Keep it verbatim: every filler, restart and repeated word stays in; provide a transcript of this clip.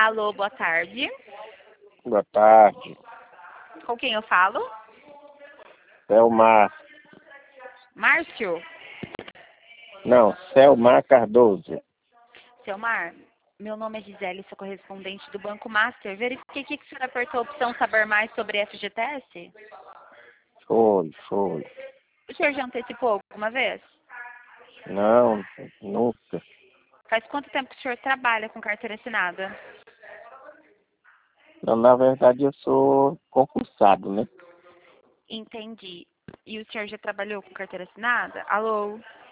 Alô, boa tarde. Boa tarde. Com quem eu falo? Selmar. Márcio? Não, Selmar Cardoso. Selmar, meu nome é Gisele, sou correspondente do Banco Master. Verifiquei aqui que o senhor apertou a opção saber mais sobre F G T S. Foi, foi. O senhor já antecipou alguma vez? Não, nunca. Faz quanto tempo que o senhor trabalha com carteira assinada? Não, na verdade eu sou concursado, né? Entendi. E o senhor já trabalhou com carteira assinada? Alô?